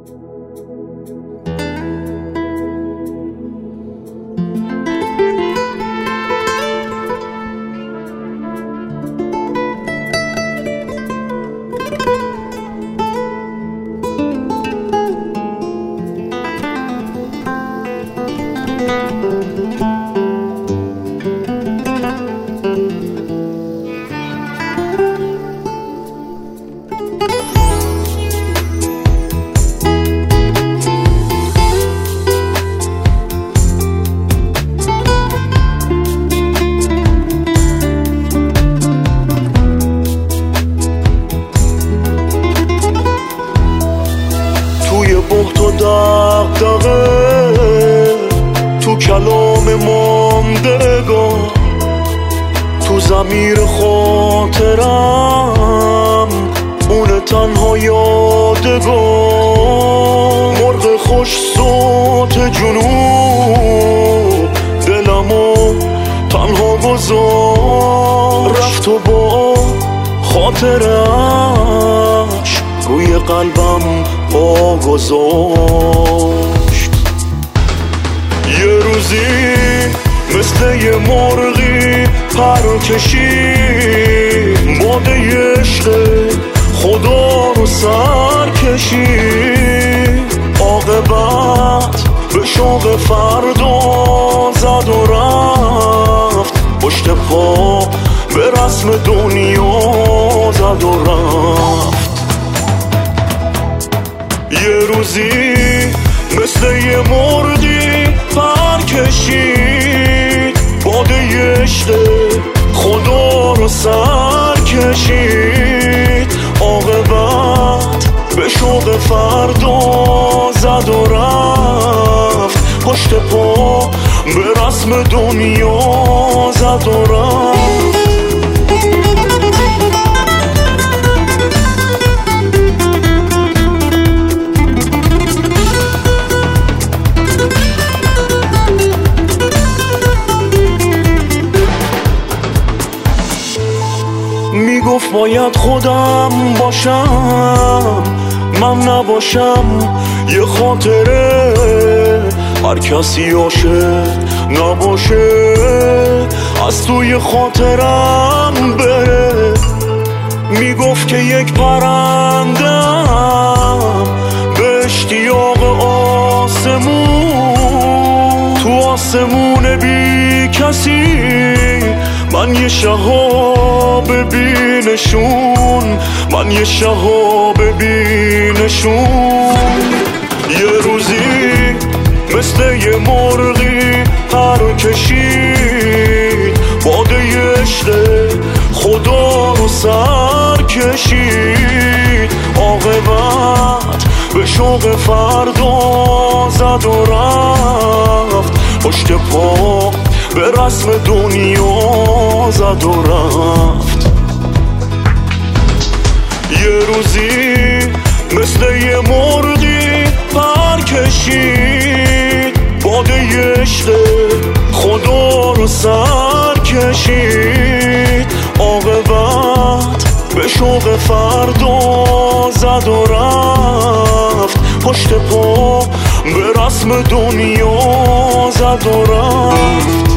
توی بهت و دغدغه، تو کلام ماندگار، تو ضمیر خاطرم اون تنها یادگار. مرغ خوش صوت جنوب دلمو تنها گذار، رفت و با خاطرش روی قلبم پا گذاشت. یه روزی مثل یه مرغی پر کشید، باده عشق خدا رو سر کشید. عاقبت به شوق فردا زد و رفت، پشت پا به رسم دنیا زد و رفت. یه روزی مثل یه مرغی پر کشید، باده عشق خدا رو سر کشید. عاقبت به شوق فردا زد و رفت، پشت پا به رسم دنیا زد و رفت. میگفت باید خودم باشم، من نباشم یه خاطره. هر کسی عاشق نباشه از توی خاطرم بره. میگفت که یک پرندم به اشتیاق آسمون، تو آسمون بی کسی من یه شهاب بینشون، من یه شهاب بینشون. یه روزی مثل یه مرغی پر کشید، باده عشق خدا رو سر کشید. عاقبت به شوق فردا زد و رفت، پشت پا به رسم دنیا زد و رفت. یه روزی مثل یه مرغی پر کشید، باده عشق خدا رو سر کشید. عاقبت به شوق فردا زد و رفت، پشت پا به رسم دنیا زد و رفت.